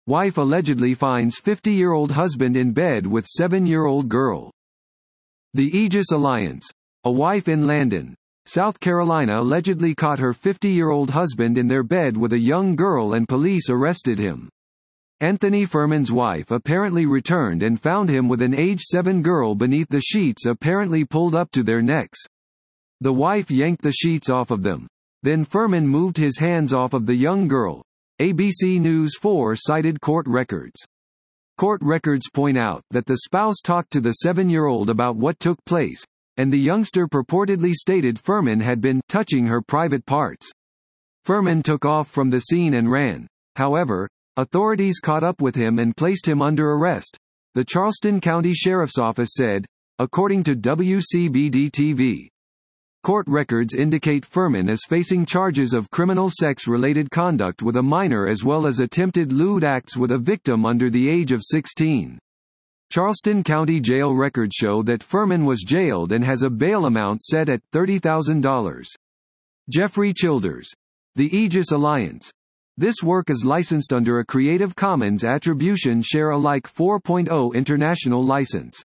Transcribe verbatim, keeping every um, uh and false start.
Wife allegedly finds fifty-year-old husband in bed with seven-year-old girl. The Aegis Alliance. A wife in Landon, South Carolina allegedly caught her fifty-year-old husband in their bed with a young girl and police arrested him. Anthony Furman's wife apparently returned and found him with an age seven girl beneath the sheets apparently pulled up to their necks. The wife yanked the sheets off of them. Then Furman moved his hands off of the young girl. A B C News four cited court records. Court records point out that the spouse talked to the seven-year-old about what took place, and the youngster purportedly stated Furman had been touching her private parts. Furman took off from the scene and ran. However, authorities caught up with him and placed him under arrest, the Charleston County Sheriff's Office said, according to W C B D T V. Court records indicate Furman is facing charges of criminal sex-related conduct with a minor as well as attempted lewd acts with a victim under the age of sixteen. Charleston County Jail records show that Furman was jailed and has a bail amount set at thirty thousand dollars. Jeffrey Childers. The Aegis Alliance. This work is licensed under a Creative Commons Attribution Share Alike four point oh international license.